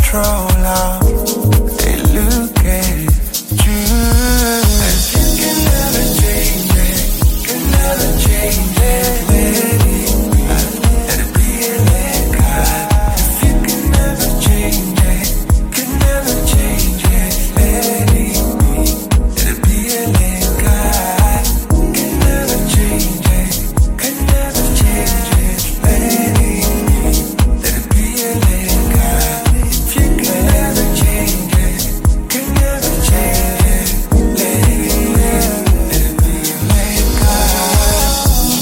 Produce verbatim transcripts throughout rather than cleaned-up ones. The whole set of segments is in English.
control of. They look at you. And you can never change it, can never change it. Let it be, let it be and let God. If you can never change it, can never change it. Let it be, let it be and let God. Can never change it, can never change it. Let it be, let it be and let God. If you can never change it, can never change it. Let it be, let it be and let God.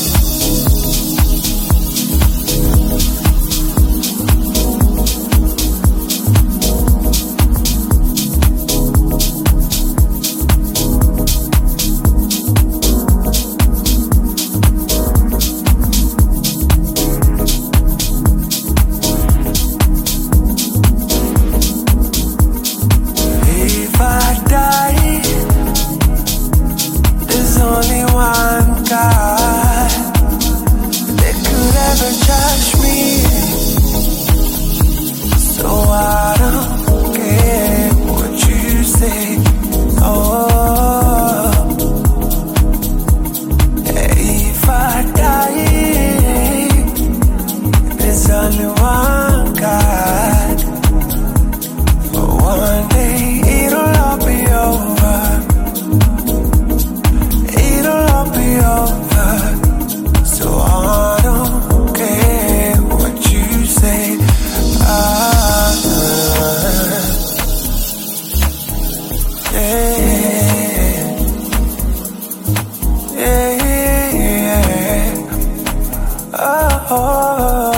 If I die, there's only one God that could ever judge me. So I don't care what you say. Oh, if I die, there's only one God. But one day it'll all be over. It'll all be over. So I don't care what you say. Ah, yeah, yeah, yeah. Oh.